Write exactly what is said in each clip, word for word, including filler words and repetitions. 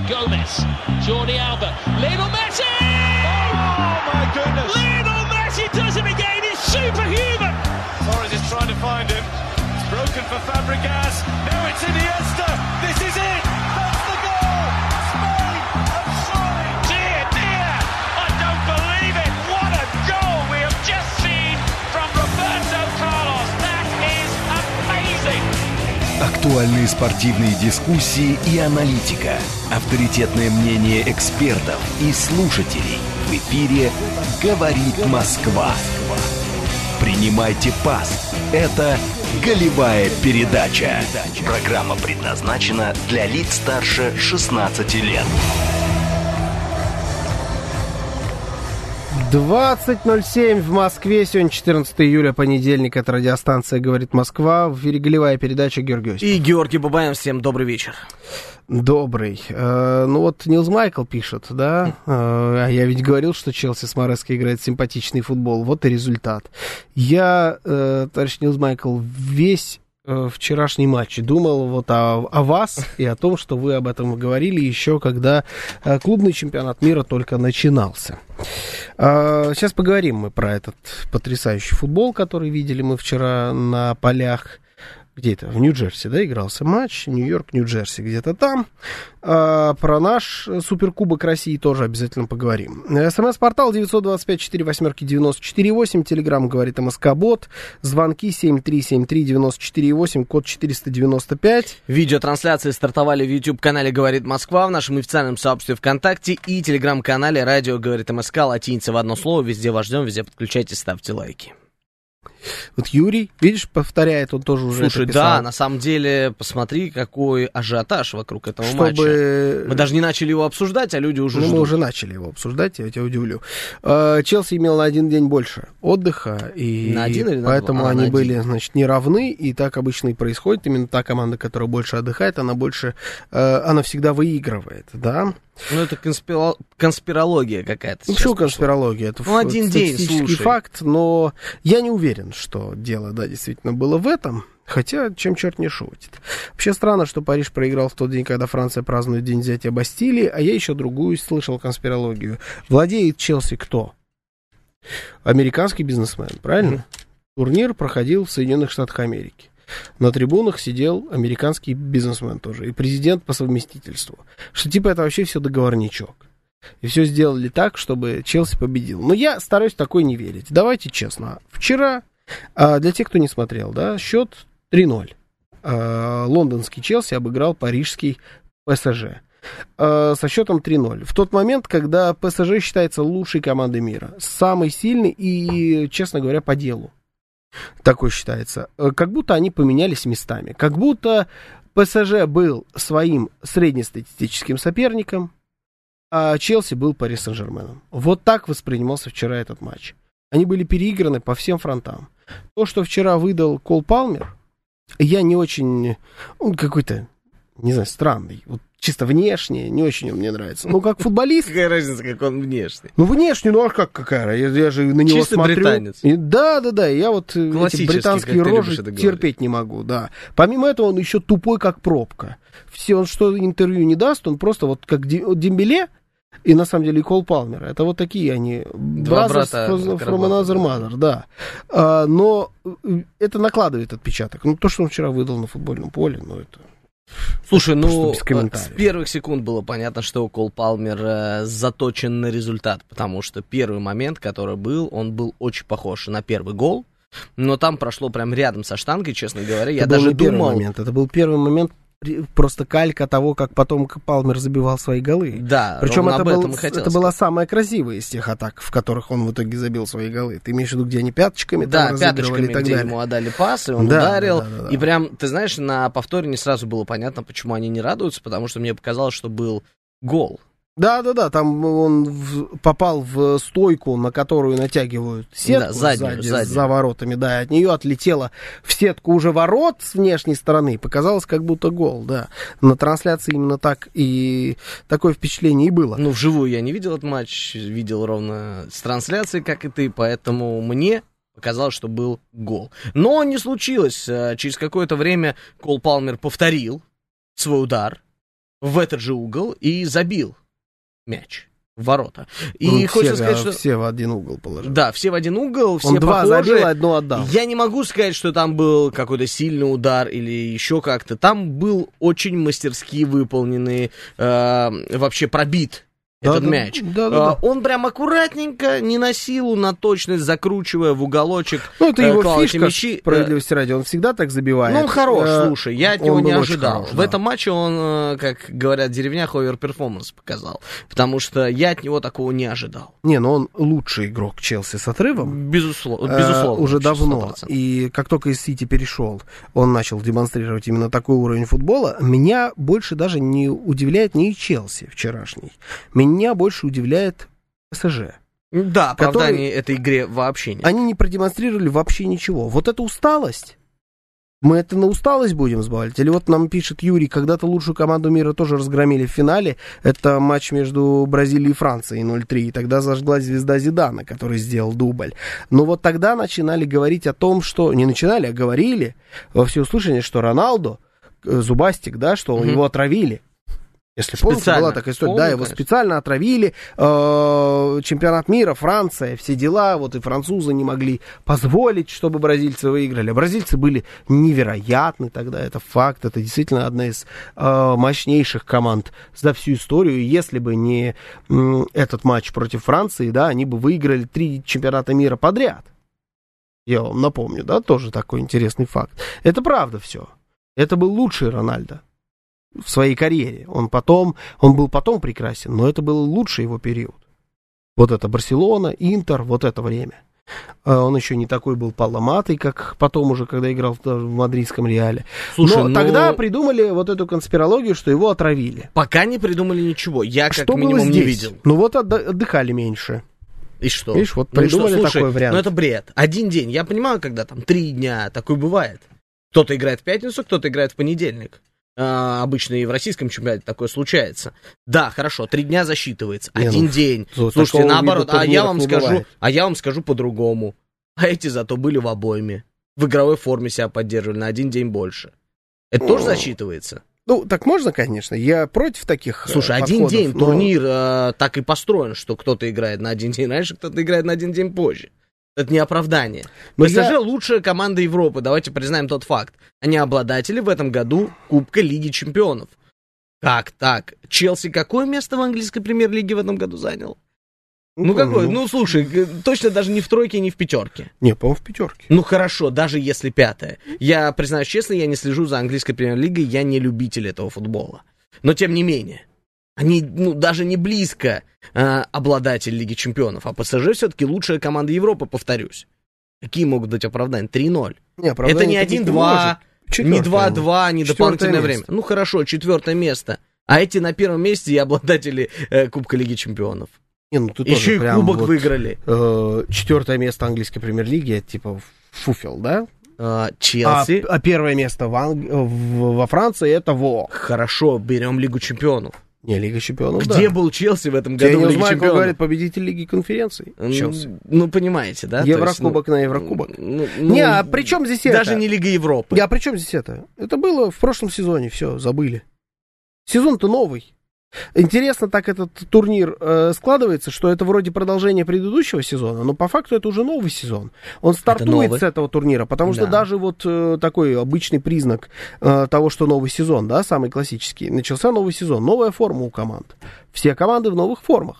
Gomez, Jordi Alba, Lionel Messi! Oh my goodness! Lionel Messi does it again, he's superhuman! Torres is trying to find him, it's broken for Fabregas, now it's Iniesta, this is it! That's the goal! Spain have soared! Dear, dear, I don't believe it! What a goal we have just seen from Roberto Carlos! That is amazing! Актуальные спортивные дискуссии и аналитика. Авторитетное мнение экспертов и слушателей. В эфире «Говорит Москва». Принимайте пас. Это «Голевая передача». Программа предназначена для лиц старше шестнадцати лет. двадцать ноль семь в Москве. Сегодня четырнадцатое июля, понедельник. Это радиостанция «Говорит Москва». В эфире «Голевая передача». Георгий Осипов. И Георгий Бабаян. Всем добрый вечер. Добрый. Э, ну вот Нилс Майкл пишет, да? Э, а я ведь говорил, что Челси с Мореско играет симпатичный футбол. Вот и результат. Я, э, товарищ Нилс Майкл, весь э, вчерашний матч думал вот о, о вас и о том, что вы об этом говорили еще, когда э, клубный чемпионат мира только начинался. Э, сейчас поговорим мы про этот потрясающий футбол, который видели мы вчера на полях. Где это? В Нью-Джерси, да, игрался матч. Нью-Йорк, Нью-Джерси, где-то там. А, про наш Суперкубок России тоже обязательно поговорим. СМС-портал девять два пять четыре восемь девять четыре восемь. Телеграм говорит МСК-бот. Звонки семь три семь три девять четыре восемь, код четыреста девяносто пять. Видеотрансляции стартовали в YouTube-канале «Говорит Москва», в нашем официальном сообществе ВКонтакте и телеграм-канале «Радио говорит МСК». Латиница в одно слово. Везде вас ждем, везде подключайтесь, ставьте лайки. Вот Юрий, видишь, повторяет, он тоже уже Слушай, это писал. да, на самом деле, посмотри, какой ажиотаж вокруг этого Чтобы... матча. Мы даже не начали его обсуждать, а люди уже ну, ждут. Мы уже начали его обсуждать, я тебя удивлю. Челси имел на один день больше отдыха, и на один или на поэтому два? А, они на были, один. значит, не равны, и так обычно и происходит. Именно та команда, которая больше отдыхает, она больше, она всегда выигрывает, да. Ну, это конспира... конспирология какая-то. Ну, почему конспирология? Это ну, один день, статистический слушай. факт, но я не уверен, что дело, да, действительно было в этом. Хотя, чем черт не шутит. Вообще странно, что Париж проиграл в тот день, когда Франция празднует день взятия Бастилии, а я еще другую слышал конспирологию. Владеет Челси кто? Американский бизнесмен, правильно? Mm-hmm. Турнир проходил в Соединенных Штатах Америки. На трибунах сидел американский бизнесмен тоже, и президент по совместительству. Что типа это вообще все договорничок. И все сделали так, чтобы Челси победил. Но я стараюсь такой не верить. Давайте честно. Вчера, а, для тех, кто не смотрел, да, счет три ноль. А, лондонский Челси обыграл парижский ПСЖ. А, со счетом три ноль. В тот момент, когда ПСЖ считается лучшей командой мира. Самой сильной и, честно говоря, по делу. Такой считается. Как будто они поменялись местами. Как будто ПСЖ был своим среднестатистическим соперником, а Челси был Пари Сен-Жерменом. Вот так воспринимался вчера этот матч. Они были переиграны по всем фронтам. То, что вчера выдал Кол Палмер, я не очень... Он какой-то, не знаю, странный. Вот чисто внешне, не очень он мне нравится. Ну, как футболист... Какая разница, как он внешний? Ну, внешне, ну, а как какая? Я, я же на него чисто смотрю. Британец. И, да, да, да, я вот эти британские рожи терпеть не могу, да. Помимо этого, он еще тупой, как пробка. Все, он что интервью не даст, он просто вот как Дембеле, и на самом деле и Кол Палмер. Это вот такие они. Два брата from another mother, да. А, но это накладывает отпечаток. Ну, то, что он вчера выдал на футбольном поле, ну, это... Слушай, ну, с первых секунд было понятно, что Кол Палмер э, заточен на результат, потому что первый момент, который был, он был очень похож на первый гол, но там прошло прям рядом со штангой, честно говоря, я это даже был не первый думал... момент, это был первый момент, просто калька того, как потом Палмер забивал свои голы. Да, причем это, был, это была сказать. самая красивая из тех атак, в которых он в итоге забил свои голы. Ты имеешь в виду, где они пяточками да, там разыгрывали пяточками, и так где далее. ему отдали пас, и он да, ударил. Да, да, да, и да. прям, ты знаешь, на повторе не сразу было понятно, почему они не радуются, потому что мне показалось, что был гол. Да-да-да, там он в, попал в стойку, на которую натягивают сетку, да, заднюю, сзади, заднюю. за воротами, да, от нее отлетела в сетку уже ворот с внешней стороны, показалось как будто гол, да. На трансляции именно так и такое впечатление и было. Ну, вживую я не видел этот матч, видел ровно с трансляции, как и ты, поэтому мне показалось, что был гол. Но не случилось. Через какое-то время Кол Палмер повторил свой удар. в этот же угол и забил мяч в ворота. И ну, хочется все, сказать, что... Все в один угол положили. Да, все в один угол, все Он два похожи. забил, одну отдал. Я не могу сказать, что там был какой-то сильный удар или еще как-то. Там был очень мастерски выполненный, э, вообще пробит этот да, мяч. Да, да, да. Он прям аккуратненько, не на силу, на точность, закручивая в уголочек. Ну, это э, его фишка, мячи. справедливости ради, он всегда так забивает. Ну, он хорош, э, слушай, я от него не ожидал. Хорош, в да. этом матче он, как говорят в деревнях, овер-перформанс показал. Потому что я от него такого не ожидал. Не, ну он лучший игрок Челси с отрывом. Безусловно. безусловно э, уже давно. сто процентов. И как только из Сити перешел, он начал демонстрировать именно такой уровень футбола. Меня больше даже не удивляет не Челси вчерашний. Меня больше удивляет ПСЖ. Да, оправданий этой игре вообще нет. Они не продемонстрировали вообще ничего. Вот эта усталость, мы это на усталость будем сбавлять? Или вот нам пишет Юрий, когда-то лучшую команду мира тоже разгромили в финале. Это матч между Бразилией и Францией ноль три. И тогда зажглась звезда Зидана, который сделал дубль. Но вот тогда начинали говорить о том, что... Не начинали, а говорили во всеуслышание, что Роналдо, зубастик, да, что mm-hmm. его отравили. Если помните, была такая история, Помню, да, его конечно. специально отравили, э, чемпионат мира, Франция, все дела, вот и французы не могли позволить, чтобы бразильцы выиграли. Бразильцы были невероятны тогда, это факт, это действительно одна из э, мощнейших команд за всю историю, и если бы не э, этот матч против Франции, да, они бы выиграли три чемпионата мира подряд. Я вам напомню, да, тоже такой интересный факт. Это правда все. Это был лучший Рональдо в своей карьере. Он потом, он был потом прекрасен, но это был лучший его период. Вот это Барселона, Интер, вот это время. Он еще не такой был поломатый, как потом уже, когда играл в мадридском Реале. Слушай, но, но тогда придумали вот эту конспирологию, что его отравили. Пока не придумали ничего. Я как что минимум не видел. Ну вот отдыхали меньше. И что? Видишь, вот ну придумали что? Слушай, такой вариант. Ну это бред. Один день. Я понимаю, когда там три дня. Такое бывает. Кто-то играет в пятницу, кто-то играет в понедельник. А, обычно и в российском чемпионате такое случается. Да, хорошо, три дня засчитывается. Не, Один ну, день. Слушайте, наоборот, а я вам скажу, бывает. а я вам скажу по-другому. А эти зато были в обойме. В игровой форме себя поддерживали на один день больше. Это О. тоже засчитывается. Ну, так можно, конечно. Я против таких Слушай, э, один подходов, день но... турнир э, так и построен, что кто-то играет на один день раньше, кто-то играет на один день позже. Это не оправдание. ПСЖ я... лучшая команда Европы, давайте признаем тот факт. Они обладатели в этом году Кубка Лиги Чемпионов. Как так? Челси какое место в английской премьер-лиге в этом году занял? Ну, ну какое? Ну, слушай, точно даже не в тройке, не в пятерке. Не, по-моему, в пятерке. Ну, хорошо, даже если пятое. Я, признаюсь честно, я не слежу за английской премьер-лигой, я не любитель этого футбола. Но, тем не менее, они, ну, даже не близко э, обладатель Лиги Чемпионов. А ПСЖ все-таки лучшая команда Европы, повторюсь. Какие могут быть оправдания? три ноль. Не, это не один-два, не два-два, не дополнительное время. Ну, хорошо, четвертое место. А эти на первом месте и обладатели э, Кубка Лиги Чемпионов. Не, ну, тут еще и кубок вот, выиграли. Э, четвертое место английской премьер-лиги, типа фуфел, да? Uh, Челси. А, а первое место в Анг... в, во Франции это во. Хорошо, берем Лигу Чемпионов. Не, Лига Чемпионов, Где да. был Челси в этом году в Лиге Чемпионов? Говорит победитель Лиги конференций. Челси. Ну, понимаете, да? Еврокубок есть, ну, на Еврокубок. Ну, не, а при чем здесь это? Даже не Лига Европы. Не, а при чем здесь это? Это было в прошлом сезоне, все, забыли. Сезон-то новый. Интересно так этот турнир э, складывается, что это вроде продолжение предыдущего сезона, но по факту это уже новый сезон. Он стартует с этого турнира, потому что да. даже вот э, такой обычный признак э, того, что новый сезон, да, самый классический, начался новый сезон, новая форма у команд. Все команды в новых формах.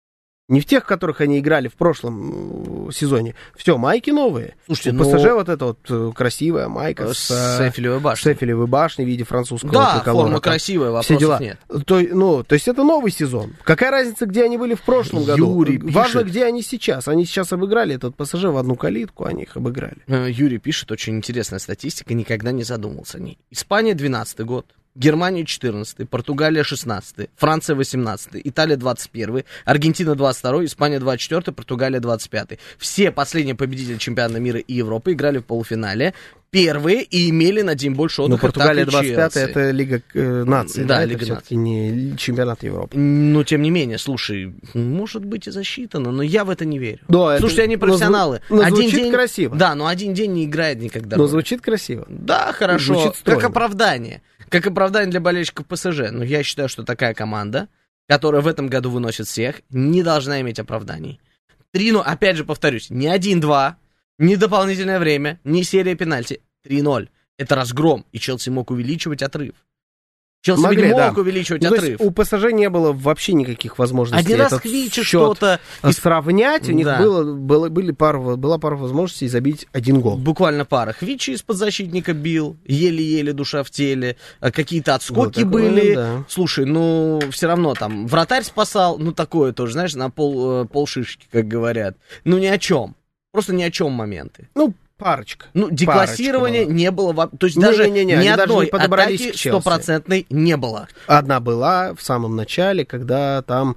Не в тех, в которых они играли в прошлом сезоне. Все, майки новые. Слушайте, у ПСЖ ну... вот эта вот красивая майка с, с Эйфелевой башней. С Эйфелевой башней в виде французского да, триколора. Форма красивая, вопросов дела. Нет. То, ну, то есть это новый сезон. Какая разница, где они были в прошлом году? Юрий Важно, пишет... где они сейчас. Они сейчас обыграли этот ПСЖ в одну калитку, они их обыграли. Юрий пишет, очень интересная статистика, никогда не задумался о ней. Испания двенадцатый год. Германия четырнадцатый, Португалия шестнадцатый, Франция восемнадцатый, Италия двадцать первый, Аргентина двадцать второй, Испания двадцать четвёртый, Португалия двадцать пятый. Все последние победители чемпионата мира и Европы играли в полуфинале. первые и имели на день больше отдыха. Но Португалия двадцать пятая, это Лига э, наций, да, да, это Лига все-таки не чемпионат Европы. Но, тем не менее, слушай, может быть и засчитано, но я в это не верю. Да, слушайте, это, они профессионалы. Но, но один звучит день, красиво. Да, но один день не играет никогда. Но звучит красиво. Да, хорошо, как оправдание. Как оправдание для болельщиков ПСЖ. Но я считаю, что такая команда, которая в этом году выносит всех, не должна иметь оправданий. три ноль, опять же повторюсь, не один-два, не дополнительное время, не серия пенальти. три ноль. Это разгром, и Челси мог увеличивать отрыв. Челси Могли, не мог да. увеличивать ну, отрыв. У ПСЖ не было вообще никаких возможностей. Один раз Квичи что-то сравнять. У них да. было, было, были пару, была пара возможностей забить один гол. Буквально пара. Квичи из-под защитника бил, еле-еле душа в теле. Какие-то отскоки вот были. Да. Слушай, ну, все равно там вратарь спасал. Ну, такое тоже, знаешь, на пол, пол шишки, как говорят. Ну, ни о чем. Просто ни о чем моменты. Ну, парочка. Ну, деклассирования не было. То есть не, даже не, не, не, ни одной даже не атаки стопроцентной не было. Одна была в самом начале, когда там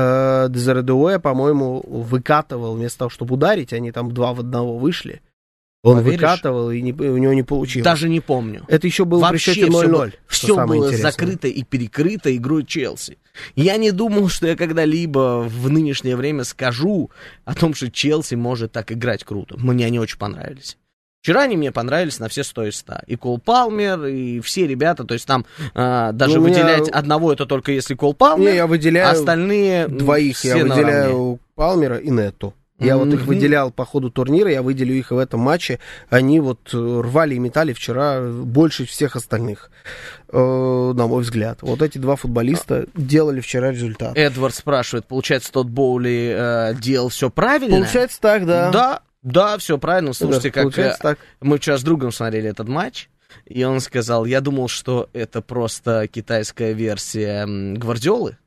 э, Дезердуэ, по-моему, выкатывал вместо того, чтобы ударить, они там два в одного вышли. Он Поверишь? выкатывал, и не, у него не получилось. Даже не помню. Это еще было Вообще при счете ноль ноль. Все было, все было закрыто и перекрыто игрой Челси. Я не думал, что я когда-либо в нынешнее время скажу о том, что Челси может так играть круто. Мне они очень понравились. Вчера они мне понравились на все сто из ста. И Кол Палмер, и все ребята. То есть там а, даже ну, выделять меня... одного, это только если Кол Палмер. Не, я выделяю остальные двоих. Я выделяю наравне. Палмера и Нету. Я mm-hmm. вот их выделял по ходу турнира, я выделю их в этом матче. Они вот рвали и метали вчера больше всех остальных, э, на мой взгляд. Вот эти два футболиста делали вчера результат. Эдвард спрашивает, получается, тот Боули э, делал все правильно? Получается так, да. Да, да, все правильно. Слушайте, да, как э, так. мы вчера с другом смотрели этот матч, и он сказал, я думал, что это просто китайская версия Гвардиолы.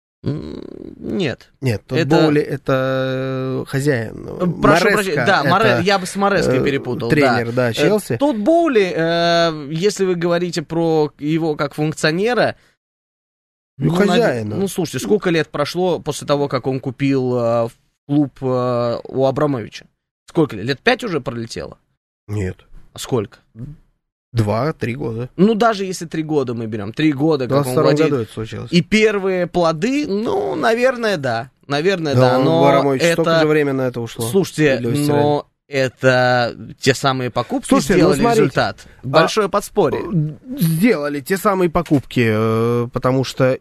Нет. Нет, тот это... Боули это хозяин. Прошу прощения, да, Море... я бы с Мореской перепутал. Тренер, да, да Челси. Тот Боули, э, если вы говорите про его как функционера, ну, ну хозяина. На... Ну, слушайте, сколько лет прошло после того, как он купил э, клуб э, у Абрамовича? Сколько лет? Лет пять уже пролетело? Нет. А сколько? Два-три года. Ну, даже если три года мы берем. Три года, как он владеет. Году это случилось. И первые плоды, ну, наверное, да. Наверное, да. да но Абрамович, это... столько же времени на это ушло. Слушайте, но это те самые покупки Слушайте, сделали ну, результат. Большое а, подспорье. Сделали те самые покупки, потому что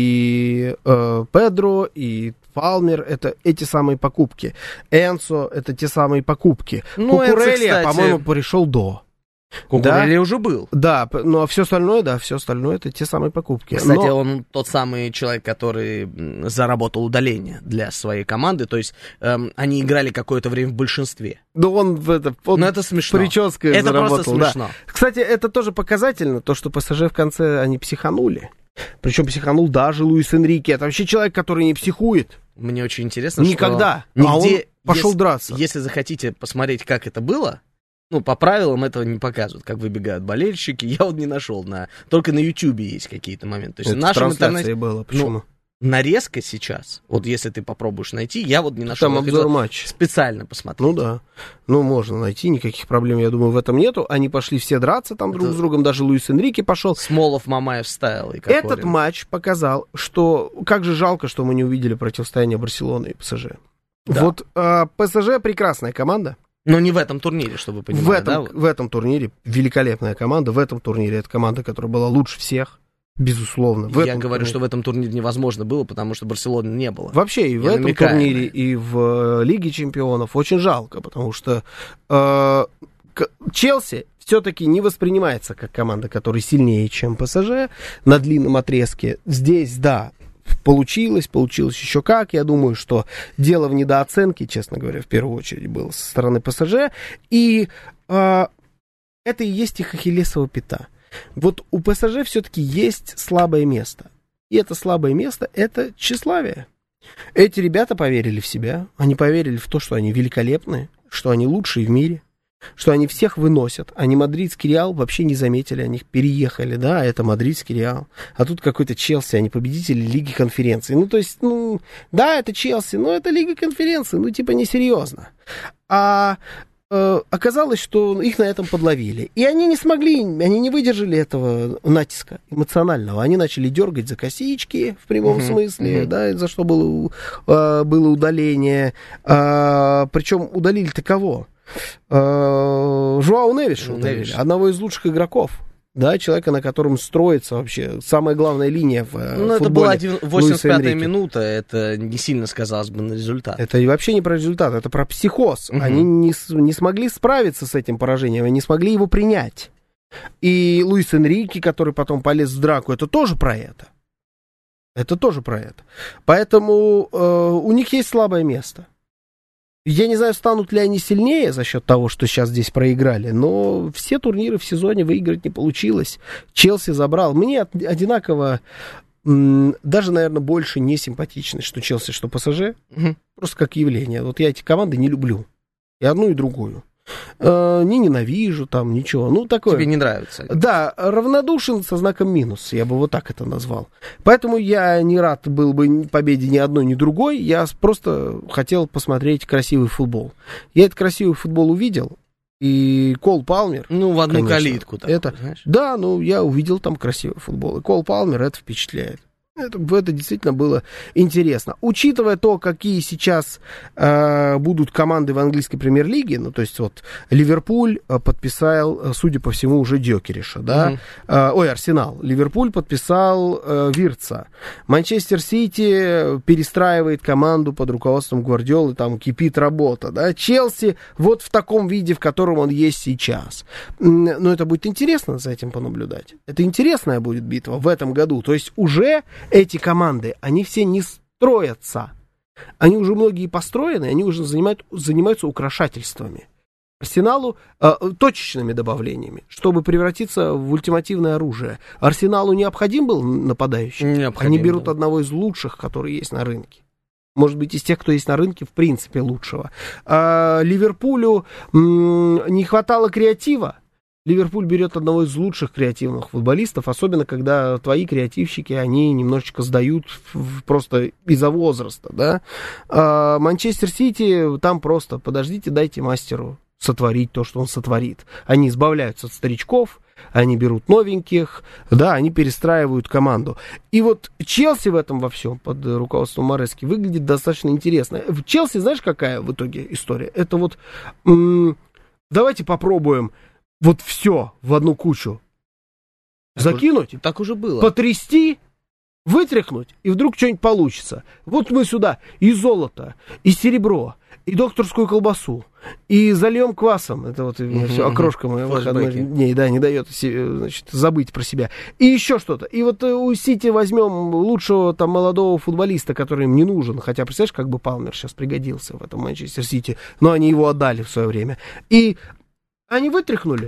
и э, Педро, и Палмер, это эти самые покупки. Энсо, это те самые покупки. Ну, Кукурелли, кстати... по-моему, пришел до. Кукурелли да? уже был. Да, ну а все остальное, да, все остальное это те самые покупки. Кстати, Но... он тот самый человек, который заработал удаление для своей команды, то есть эм, они играли какое-то время в большинстве. Да он в это... Он Но это смешно. Прической это заработал, просто смешно. Да. Кстати, это тоже показательно, то, что ПСЖ в конце они психанули. Причем психанул даже Луис Энрике. Это вообще человек, который не психует. Мне очень интересно, Никогда. что... Никогда. А он пошел если, драться. Если захотите посмотреть, как это было... Ну, по правилам этого не показывают, как выбегают болельщики. Я вот не нашел. На... Только на Ютьюбе есть какие-то моменты. То есть это в нашем интернете... было. Почему? Ну, нарезка сейчас, вот если ты попробуешь найти, я вот не нашел. Там обзор матча. Специально посмотреть. Ну да. Ну, можно найти, никаких проблем, я думаю, в этом нету. Они пошли все драться там друг это... с другом, даже Луис Энрике пошел. Смолов, Мамаев ставил. И Этот матч показал, что как же жалко, что мы не увидели противостояние Барселоны и ПСЖ. Да. Вот э, ПСЖ прекрасная команда. Но не в этом турнире, чтобы вы понимали, в этом, да? В этом турнире великолепная команда. В этом турнире это команда, которая была лучше всех, безусловно. В Я говорю, турнире. что в этом турнире невозможно было, потому что Барселоны не было. Вообще и в Я этом намекаю, турнире, и в э, Лиге Чемпионов очень жалко, потому что э, к- Челси все-таки не воспринимается как команда, которая сильнее, чем ПСЖ на длинном отрезке. Здесь, да, Получилось, получилось еще как. Я думаю, что дело в недооценке, честно говоря, в первую очередь было со стороны ПСЖ. И э, это и есть их ахиллесова пята. Вот у ПСЖ все-таки есть слабое место. И это слабое место — это тщеславие. Эти ребята поверили в себя. Они поверили в то, что они великолепные, что они лучшие в мире, что они всех выносят. Они мадридский Реал вообще не заметили, они переехали, да, это мадридский Реал. А тут какой-то Челси, они победители Лиги Конференции. Ну, то есть, ну, да, это Челси, но это Лига Конференции, ну, типа, несерьезно. А э, оказалось, что их на этом подловили. И они не смогли, они не выдержали этого натиска эмоционального. Они начали дергать за косички в прямом mm-hmm. смысле, mm-hmm. да, за что было, э, было удаление. Э, причем удалили-то кого? Э, Жуау Невиша удалили, одного из лучших игроков. Да, человека, на котором строится вообще самая главная линия в ну, футболе. Это была восемьдесят пятая минута, это не сильно сказалось бы на результат. Это вообще не про результат, это про психоз. Угу. Они не, не смогли справиться с этим поражением, они не смогли его принять. И Луис Энрике, который потом полез в драку, это тоже про это. Это тоже про это. Поэтому э, у них есть слабое место. Я не знаю, станут ли они сильнее за счет того, что сейчас здесь проиграли, но все турниры в сезоне выиграть не получилось. Челси забрал. Мне одинаково, м- даже, наверное, больше не симпатично, что Челси, что ПСЖ. Угу. Просто как явление. Вот я эти команды не люблю. И одну, и другую. Э, не ненавижу там, ничего. Ну, такое. Тебе не нравится? Да, равнодушен со знаком минус, я бы вот так это назвал. Поэтому я не рад был бы победе ни одной, ни другой. Я просто хотел посмотреть красивый футбол. Я этот красивый футбол увидел. И Кол Палмер... Ну, в одну конечно, калитку. Такую, это, знаешь? Да, ну, я увидел там красивый футбол. И Кол Палмер это впечатляет. Это, это действительно было интересно. Учитывая то, какие сейчас э, будут команды в английской премьер-лиге, ну, то есть вот Ливерпуль подписал, судя по всему, уже Дёкериша, да, mm-hmm. э, ой, Арсенал. Ливерпуль подписал э, Виртса. Манчестер Сити перестраивает команду под руководством Гвардиолы, там кипит работа, да. Челси вот в таком виде, в котором он есть сейчас. Но это будет интересно за этим понаблюдать. Это интересная будет битва в этом году. То есть уже эти команды, они все не строятся. Они уже многие построены, они уже занимают, занимаются украшательствами. Арсеналу э, точечными добавлениями, чтобы превратиться в ультимативное оружие. Арсеналу необходим был нападающий? Необходим, они берут да. одного из лучших, который есть на рынке. Может быть, из тех, кто есть на рынке, в принципе, лучшего. А Ливерпулю м- не хватало креатива. Ливерпуль берет одного из лучших креативных футболистов, особенно когда твои креативщики, они немножечко сдают просто из-за возраста, да. А Манчестер Сити, там просто подождите, дайте мастеру сотворить то, что он сотворит. Они избавляются от старичков, они берут новеньких, да, они перестраивают команду. И вот Челси в этом во всем, под руководством Морески, выглядит достаточно интересно. В Челси, знаешь, какая в итоге история? Это вот, м- давайте попробуем вот все в одну кучу так закинуть, уже, так уже было. Потрясти, вытряхнуть, и вдруг что-нибудь получится. Вот мы сюда и золото, и серебро, и докторскую колбасу, и зальем квасом. Это вот uh-huh, все окрошка моя выходных дней, да, не дает, значит, забыть про себя. И еще что-то. И вот у Сити возьмем лучшего там молодого футболиста, который им не нужен. Хотя, представляешь, как бы Палмер сейчас пригодился в этом Манчестер Сити. Но они его отдали в свое время. И они вытряхнули.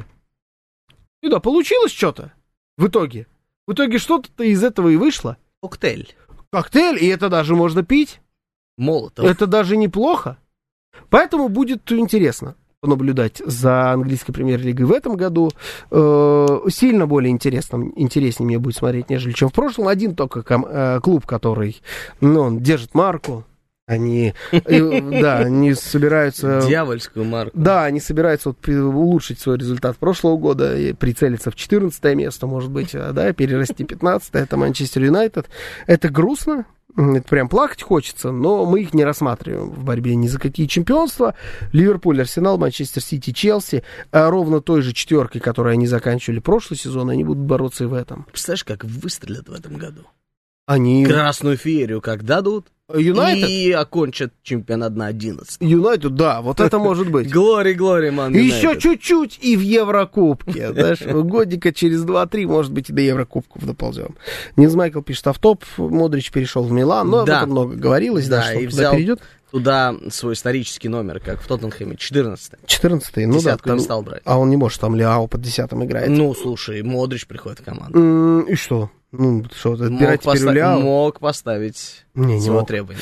И да, получилось что-то в итоге. В итоге что-то из этого и вышло. Коктейль. Коктейль, и это даже можно пить. Молотов. Это даже неплохо. Поэтому будет интересно понаблюдать за английской премьер-лигой в этом году. Э, сильно более интересно, интереснее мне будет смотреть, нежели чем в прошлом. Один только ком- э, клуб, который, ну, он держит марку. Они, да, они собираются... Дьявольскую марку. Да, они собираются вот улучшить свой результат прошлого года, и прицелиться в четырнадцатое место, может быть, да, перерасти пятнадцатое, это Манчестер Юнайтед. Это грустно, это прям плакать хочется, но мы их не рассматриваем в борьбе ни за какие чемпионства. Ливерпуль, Арсенал, Манчестер Сити, Челси, а ровно той же четверкой, которой они заканчивали прошлый сезон, они будут бороться и в этом. Представляешь, как выстрелят в этом году? Они... Красную феерию как дадут? Юнайтед? И окончат чемпионат на одиннадцать. Юнайтед, да, вот это может быть. Глори, глори, ман Юнайтед. Еще чуть-чуть и в Еврокубке. Знаешь, годика через два-три, может быть, и до Еврокубков доползем. Нилс Майкл пишет, автоп, Модрич перешел в Милан, но да. об этом много говорилось, да, да что и он взял туда перейдет. Туда свой исторический номер, как в Тоттенхэме, четырнадцатый. четырнадцатый, ну Десятку да. не стал брать. А он не может, там Лиао под десятым играет. Ну, слушай, Модрич приходит в команду. Mm, и что? Ну, что, отбирать теперь у Лиао? Мог поставить не, не мог. требования.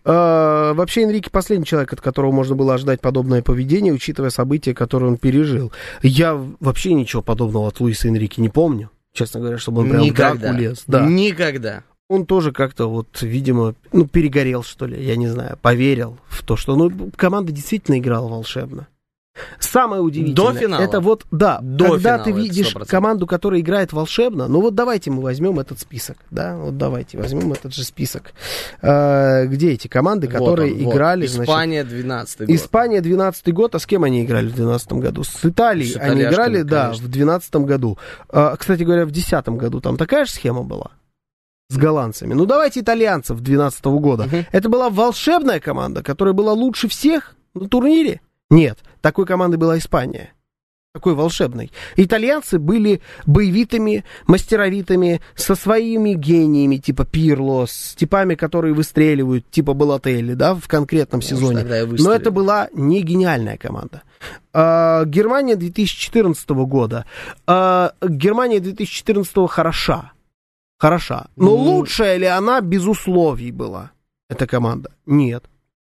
А, вообще, Энрике последний человек, от которого можно было ожидать подобное поведение, учитывая события, которые он пережил. Я вообще ничего подобного от Луиса Энрике не помню. Честно говоря, чтобы он прям Никогда. в драку лез. Да. Никогда. Он тоже как-то вот, видимо, ну, перегорел, что ли, я не знаю, поверил в то, что, ну, команда действительно играла волшебно. Самое удивительное, До финала? это вот, да, До когда финала, ты видишь команду, которая играет волшебно, ну вот давайте мы возьмем этот список, да, вот давайте возьмем этот же список. А, где эти команды, которые вот он, играли, вот. Испания, двенадцатый год. Испания, двенадцатый год, а с кем они играли в двенадцатом году? С Италией. С они играли, конечно. Да, в двенадцатом году. А, кстати говоря, в десятом году там такая же схема была? С голландцами. Ну давайте итальянцев двенадцатого года. Uh-huh. Это была волшебная команда, которая была лучше всех на турнире? Нет, такой командой была Испания. Такой волшебной. Итальянцы были боевитыми, мастеровитыми, со своими гениями, типа Пирло, с типами, которые выстреливают, типа Балотелли, да, в конкретном Может, сезоне. Но это была не гениальная команда. А, Германия две тысячи четырнадцатого года. А, Германия две тысячи четырнадцатого хороша. Хороша. Но mm. лучшая ли она, без условий была, эта команда? Нет.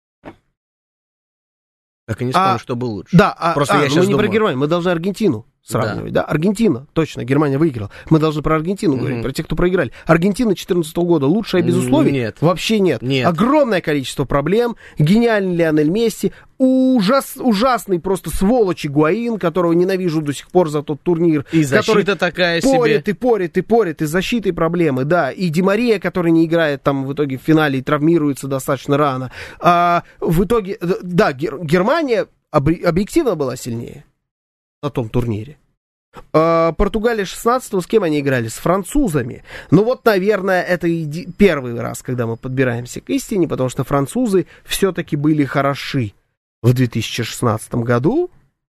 Так и не вспомню, а, что был лучше. Да, а, Просто а, я мы не думаю. Про Германию, мы должны Аргентину сравнивать. Да. Да, Аргентина, точно, Германия выиграла. Мы должны про Аргентину mm-hmm. говорить, про тех, кто проиграли. Аргентина две тысячи четырнадцатого года лучшая без условий? Нет. Вообще нет. нет. Огромное количество проблем. Гениальный Лионель Месси. Ужас, ужасный просто сволочь Игуаин, которого ненавижу до сих пор за тот турнир. И защита такая себе. Порит и порит и порит, и защитой проблемы, да. И Ди Мария, который не играет там в итоге в финале и травмируется достаточно рано. А в итоге, да, Гер- Германия объективно была сильнее на том турнире. А, Португалия шестнадцатого, с кем они играли? С французами. Ну вот, наверное, это и первый раз, когда мы подбираемся к истине, потому что французы все-таки были хороши в две тысячи шестнадцатом году,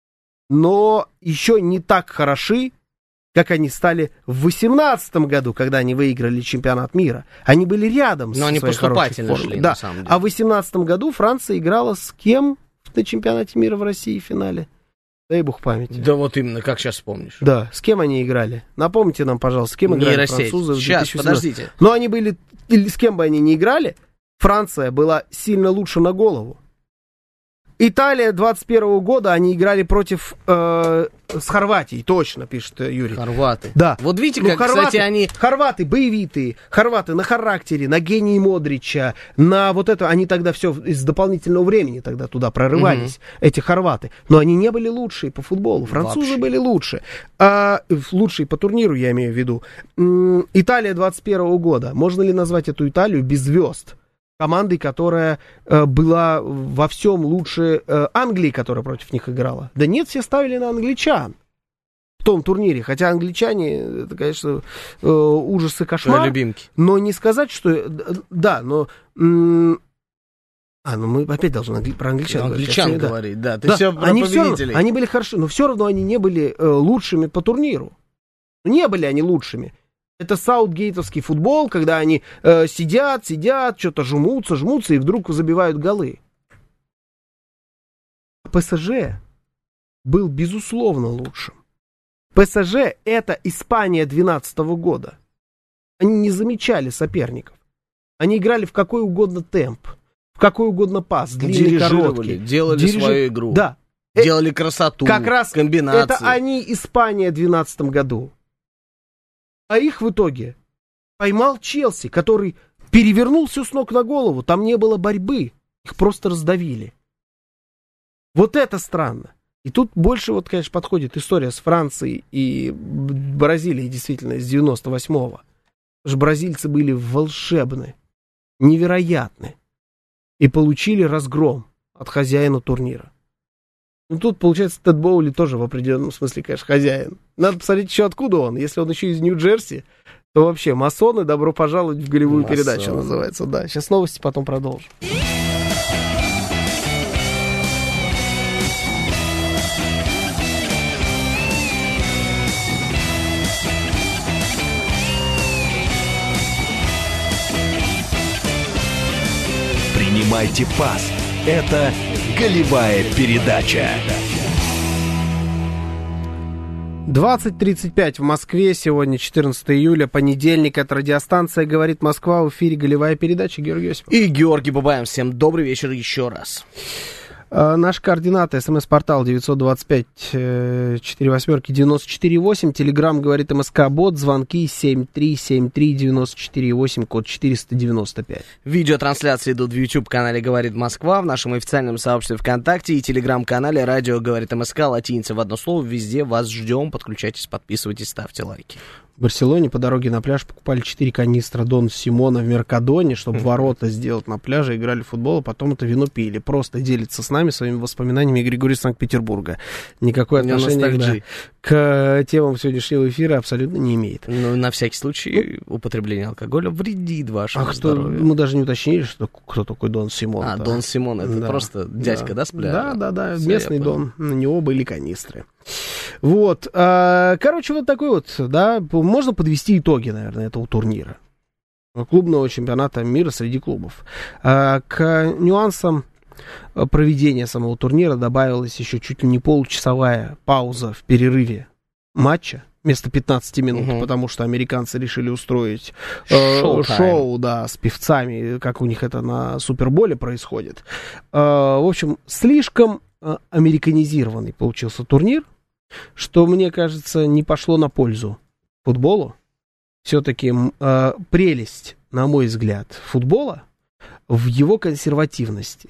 но еще не так хороши, как они стали в две тысячи восемнадцатом году, когда они выиграли чемпионат мира. Они были рядом но со они своей поступательно хорошей формой. шли, Да. на самом деле. А в две тысячи восемнадцатом году Франция играла с кем на чемпионате мира в России в финале? Дай бог памяти. Да вот именно, как сейчас вспомнишь. Да, с кем они играли? Напомните нам, пожалуйста, с кем играли Нейросеть. французы в Сейчас, подождите. Но они были, или с кем бы они ни играли, Франция была сильно лучше на голову. Италия двадцать первого года, они играли против э, с Хорватией, точно, пишет Юрий. Хорваты. Да. Вот видите, ну, как, хорваты, кстати, они... Хорваты боевитые, хорваты на характере, на гении Модрича, на вот это, они тогда все из дополнительного времени тогда туда прорывались, угу. эти хорваты. Но они не были лучшие по футболу, французы Вообще. были лучше. А, лучшие по турниру, я имею в виду. Италия двадцать первого года, можно ли назвать эту Италию без звезд? Командой, которая э, была во всем лучше э, Англии, которая против них играла. Да нет, все ставили на англичан в том турнире. Хотя англичане, это, конечно, э, ужас и кошмар. Любимки. Но не сказать, что... Э, да, но... М- а, ну мы опять должны англи- про англичан но говорить. Англичан да. говорить, да. Ты да, все про они победителей. Все равно, они были хороши, но все равно они не были э, лучшими по турниру. Не были они лучшими. Это саутгейтовский футбол, когда они э, сидят, сидят, что-то жмутся, жмутся и вдруг забивают голы. ПСЖ был безусловно лучшим. ПСЖ это Испания двенадцатого года. Они не замечали соперников. Они играли в какой угодно темп, в какой угодно пас, длинный, короткий. Делали Дирижи... свою игру. Да. Делали красоту, как раз комбинации. Это они Испания в двенадцатом году. А их в итоге поймал Челси, который перевернул все с ног на голову. Там не было борьбы. Их просто раздавили. Вот это странно. И тут больше, вот, конечно, подходит история с Францией и Бразилией, действительно, с девяносто восьмого. Потому что бразильцы были волшебны, невероятны. И получили разгром от хозяина турнира. Ну, тут, получается, Тед Боули тоже в определенном смысле, конечно, хозяин. Надо посмотреть еще откуда он. Если он еще из Нью-Джерси, то вообще масоны, добро пожаловать в голевую Масон. передачу называется. Да, сейчас новости, потом продолжим. Принимайте пас. Это голевая передача. двадцать тридцать пять в Москве. Сегодня четырнадцатого июля, понедельник. Это радиостанция «Говорит Москва». В эфире голевая передача. Георгий Осипов. И Георгий Бабаев. Всем добрый вечер еще раз. А, наши координаты. СМС-портал девятьсот двадцать пять четыре восьмерки девяносто четыре восемь. Телеграм говорит МСК-бот. Звонки семь три семь три девяносто четыре восемь, код четыреста девяносто пять. Видеотрансляции идут в YouTube-канале «Говорит Москва», в нашем официальном сообществе ВКонтакте и Телеграм-канале «Радио говорит МСК». Латиница в одно слово. Везде вас ждем. Подключайтесь, подписывайтесь, ставьте лайки. В Барселоне по дороге на пляж покупали четыре канистра Дон Симона в Меркадоне, чтобы ворота сделать на пляже, играли в футбол, а потом это вино пили. Просто делится с нами своими воспоминаниями Григорий из Санкт-Петербурга. Никакое отношения да, к темам сегодняшнего эфира абсолютно не имеет. Ну, на всякий случай, ну, употребление алкоголя вредит вашему а здоровью. Кто, мы даже не уточнили, что, кто такой Дон Симон. А, Дон Симон, это да. просто дядька, да, да с пляжа? Да, да, да, Все местный Дон. На него были канистры. Вот, короче, вот такой вот, да, можно подвести итоги, наверное, этого турнира. Клубного чемпионата мира среди клубов. К нюансам проведения самого турнира добавилась еще чуть ли не получасовая пауза в перерыве матча вместо пятнадцати минут, угу. потому что американцы решили устроить э, шоу, да, с певцами, как у них это на Суперболе происходит. Э, в общем, слишком э, американизированный получился турнир, что, мне кажется, не пошло на пользу футболу. Все-таки э, прелесть, на мой взгляд, футбола в его консервативности.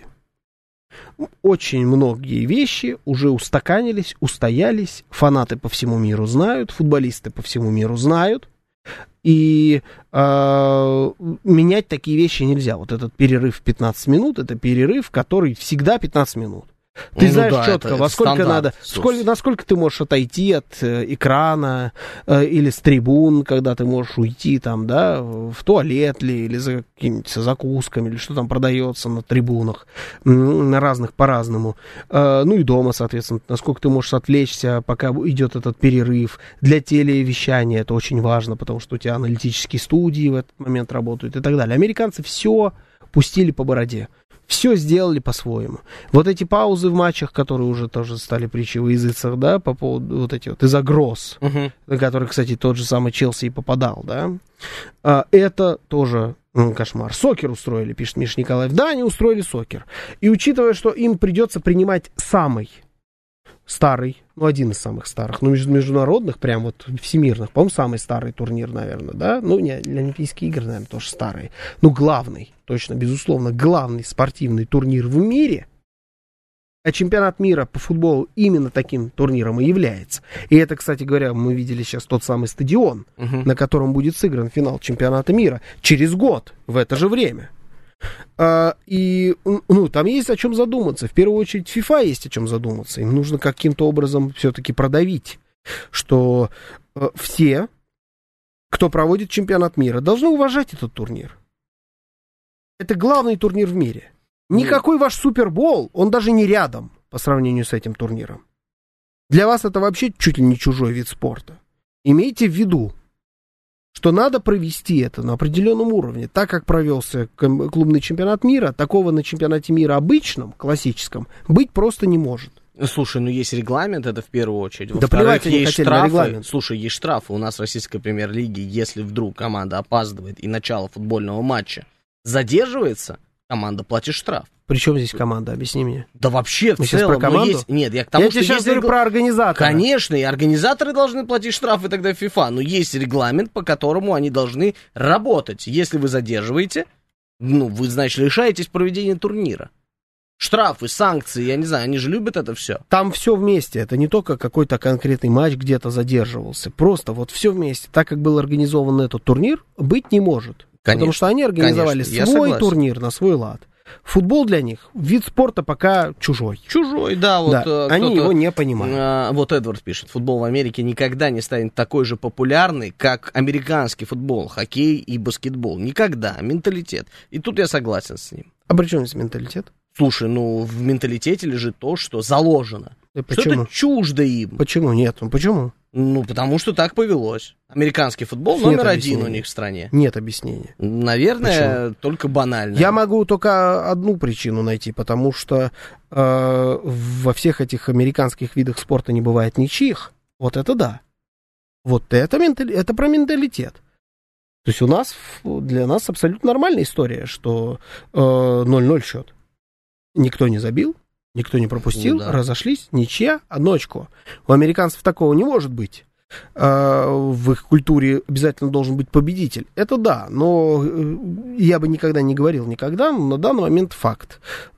Очень многие вещи уже устаканились, устоялись, фанаты по всему миру знают, футболисты по всему миру знают, и э, менять такие вещи нельзя. Вот этот перерыв в пятнадцать минут, это перерыв, который всегда пятнадцать минут. Ты ну, знаешь да, четко, это, во это сколько стандарт, надо, сколько, насколько ты можешь отойти от э, экрана э, или с трибун, когда ты можешь уйти там, да, в туалет ли, или за какими-нибудь закусками, или что там продается на трибунах, на разных по-разному. Э, ну и дома, соответственно, насколько ты можешь отвлечься, пока идет этот перерыв. Для телевещания это очень важно, потому что у тебя аналитические студии в этот момент работают и так далее. Американцы все пустили по бороде. Все сделали по-своему. Вот эти паузы в матчах, которые уже тоже стали притчей во языцах, да, по поводу вот этих вот из-за гроз, uh-huh. на которые, кстати, тот же самый Челси и попадал, да, а, это тоже ну, кошмар. Сокер устроили, пишет Миша Николаев. Да, они устроили сокер. И учитывая, что им придется принимать самый старый, ну, один из самых старых, ну, международных, прям вот всемирных, по-моему, самый старый турнир, наверное, да, ну, не, Олимпийские игры, наверное, тоже старые, ну, главный, точно, безусловно, главный спортивный турнир в мире, а чемпионат мира по футболу именно таким турниром и является. И это, кстати говоря, мы видели сейчас тот самый стадион, uh-huh. на котором будет сыгран финал чемпионата мира через год в это же время. А, и, ну, там есть о чем задуматься. В первую очередь, FIFA есть о чем задуматься. Им нужно каким-то образом все-таки продавить, что э, все, кто проводит чемпионат мира, должны уважать этот турнир. Это главный турнир в мире. Никакой ваш Супербол, он даже не рядом по сравнению с этим турниром. Для вас это вообще чуть ли не чужой вид спорта. Имейте в виду, что надо провести это на определенном уровне. Так как провелся клубный чемпионат мира, такого на чемпионате мира обычном, классическом, быть просто не может. Слушай, ну есть регламент, это в первую очередь. Да плевать они есть хотели на регламент. Слушай, есть штрафы у нас в российской премьер-лиге. Если вдруг команда опаздывает и начало футбольного матча задерживается, команда платит штраф. При чем здесь команда? Объясни мне. Да вообще, в Мы целом, сейчас про команду? Есть... Нет, я к тому, я что тебе сейчас есть говорю регла... про организатора. Конечно, и организаторы должны платить штрафы тогда в FIFA, но есть регламент, по которому они должны работать. Если вы задерживаете, ну, вы, значит, лишаетесь проведения турнира. Штрафы, санкции, я не знаю, они же любят это все. Там все вместе, это не только какой-то конкретный матч где-то задерживался. Просто вот все вместе. Так как был организован этот турнир, быть не может. Конечно, потому что они организовали конечно, свой турнир на свой лад. Футбол для них вид спорта пока чужой. Чужой, да. Вот, да, они его не понимают. А, вот Эдвард пишет, футбол в Америке никогда не станет такой же популярный, как американский футбол, хоккей и баскетбол. Никогда. Менталитет. И тут я согласен с ним. А при чем здесь менталитет? Слушай, ну в менталитете лежит то, что заложено. Что-то чуждо им. Почему? Нет, ну почему? Ну, потому что так повелось. Американский футбол Нет номер объяснения. один у них в стране. Нет объяснения. Наверное, Почему? только банально. Я могу только одну причину найти, потому что э, во всех этих американских видах спорта не бывает ничьих. Вот это да. Вот это, ментали... это про менталитет. То есть у нас, для нас абсолютно нормальная история, что э, ноль ноль счет. Никто не забил, Никто не пропустил, ну, да. разошлись, ничья, одно очко. У американцев такого не может быть. В их культуре обязательно должен быть победитель. Это да, но я бы никогда не говорил никогда, но на данный момент факт.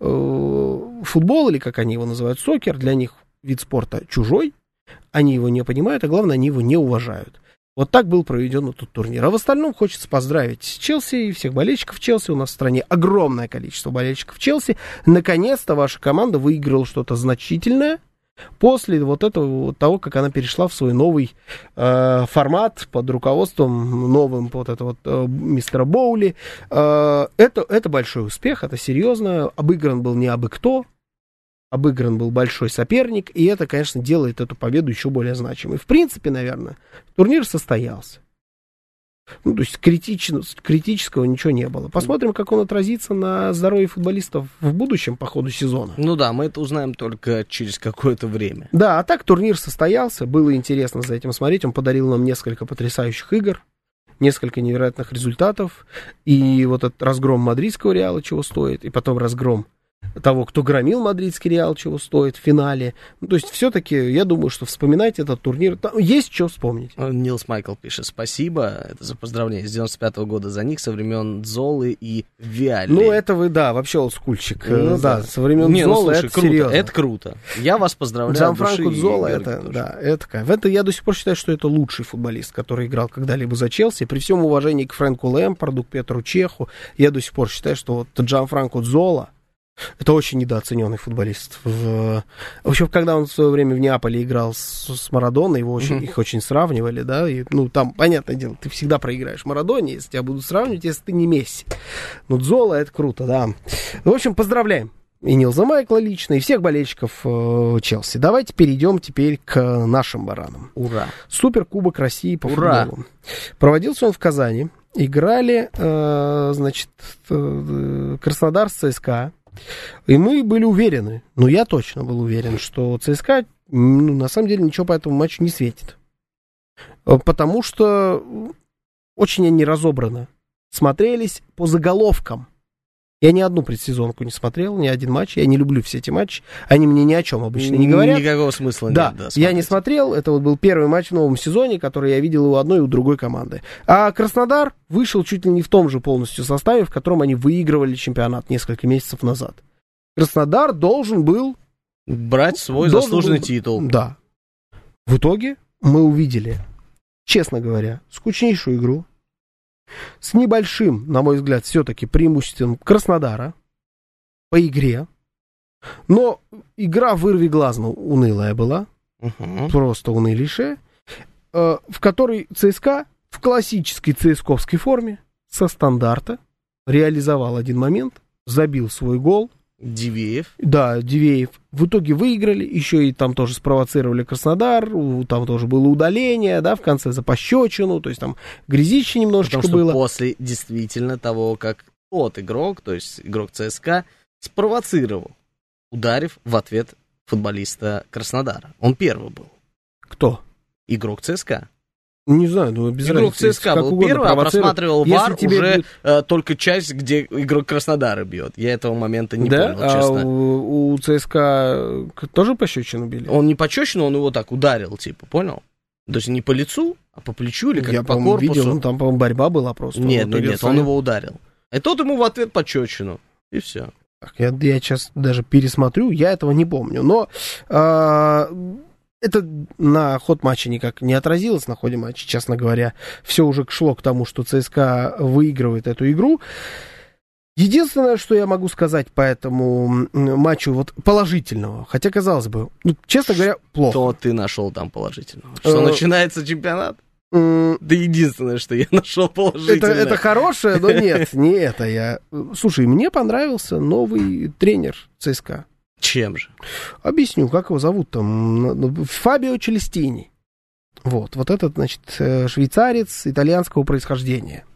Футбол, или как они его называют, сокер, для них вид спорта чужой, они его не понимают, а главное, они его не уважают. Вот так был проведен этот турнир. А в остальном хочется поздравить Челси и всех болельщиков Челси. У нас в стране огромное количество болельщиков Челси. Наконец-то ваша команда выиграла что-то значительное после вот этого, вот того, как она перешла в свой новый э, формат под руководством новым вот этого вот, э, мистера Боули. Э, это, это большой успех, это серьезно. Обыгран был не абы кто, обыгран был большой соперник, и это, конечно, делает эту победу еще более значимой. В принципе, наверное, турнир состоялся. Ну, то есть критично, критического ничего не было. Посмотрим, как он отразится на здоровье футболистов в будущем по ходу сезона. Ну да, мы это узнаем только через какое-то время. Да, а так турнир состоялся, было интересно за этим смотреть. Он подарил нам несколько потрясающих игр, несколько невероятных результатов. И вот этот разгром мадридского Реала чего стоит, и потом разгром того, кто громил мадридский Реал, чего стоит в финале. Ну, то есть, все-таки, я думаю, что вспоминать этот турнир, там есть что вспомнить. Нилс Майкл пишет: спасибо, это за поздравление с девяносто пятого года за них, со времен Золы и Виалли. Ну, это вы, да, вообще олдскульчик. Ну, да, да, со времен Не, Золы, ну, слушай, это круто, серьезно. это круто. Я вас поздравляю. Джанфранко Дзола, это, да, это кайф. Это я до сих пор считаю, что это лучший футболист, который играл когда-либо за Челси. При всем уважении к Фрэнку Лэмпарду, к Петру Чеху, я до сих пор считаю, что вот Джанфранко Дзола это очень недооцененный футболист. В... в общем, когда он в свое время в Неаполе играл с, с Марадоной, его очень, mm-hmm. их очень сравнивали, да, и, ну, там, понятное дело, ты всегда проиграешь Марадоне, если тебя будут сравнивать, если ты не Месси. Но Дзола, это круто, да. В общем, поздравляем и Нилза Майкла лично, и всех болельщиков э, Челси. Давайте перейдем теперь к нашим баранам. Ура! Суперкубок России по Ура! футболу. Проводился он в Казани. Играли, э, значит, э, Краснодар с ЦСКА. И мы были уверены, ну я точно был уверен, что ЦСКА, ну, на самом деле ничего по этому матчу не светит. Потому что очень они разобраны. Смотрелись по заголовкам. Я ни одну предсезонку не смотрел, ни один матч. Я не люблю все эти матчи. Они мне ни о чем обычно не говорят. Никакого смысла да, нет. Да, я не смотрел. Это вот был первый матч в новом сезоне, который я видел у одной и у другой команды. А Краснодар вышел чуть ли не в том же полностью составе, в котором они выигрывали чемпионат несколько месяцев назад. Краснодар должен был... брать свой заслуженный был, титул. Да. В итоге мы увидели, честно говоря, скучнейшую игру. С небольшим, на мой взгляд, все-таки преимуществом Краснодара по игре. Но игра вырви глазну унылая была. Uh-huh. Просто унылейшая. Э, в которой ЦСКА в классической цсковской форме со стандарта реализовал один момент, забил свой гол. Дивеев. Да, Дивеев. В итоге выиграли, еще и там тоже спровоцировали Краснодар, там тоже было удаление, да, в конце за пощечину, то есть там грязище немножечко Потому что было. После действительно того, как тот игрок, то есть игрок ЦСКА, спровоцировал, ударив в ответ футболиста Краснодара. Он первый был. Кто? Игрок ЦСКА. Не знаю, ну без игрок разницы. ЦСКА был первый, а просматривал ВАР уже бьют... э, только часть, где игрок Краснодара бьет. Я этого момента не да? понял, честно. А у, у ЦСКА тоже пощечину били? Он не пощечину, он его так ударил, типа, понял? То есть не по лицу, а по плечу или как я, по корпусу. Видел, ну, там, по-моему, борьба была просто. Нет, ну, нет, он его ударил. И тот ему в ответ пощечину, и все. Я, я сейчас даже пересмотрю, я этого не помню. Но... А... это на ход матча никак не отразилось, на ходе матча, честно говоря. Все уже шло к тому, что ЦСКА выигрывает эту игру. Единственное, что я могу сказать по этому матчу вот положительного, хотя, казалось бы, ну, честно говоря, плохо. Что ты нашел там положительного? Что начинается чемпионат? Да единственное, что я нашел положительное. Это, это хорошее, но нет, не это я. Слушай, мне понравился новый тренер ЦСКА. Чем же? Объясню, как его зовут там. Фабио Челестини. Вот, вот этот, значит, швейцарец итальянского происхождения.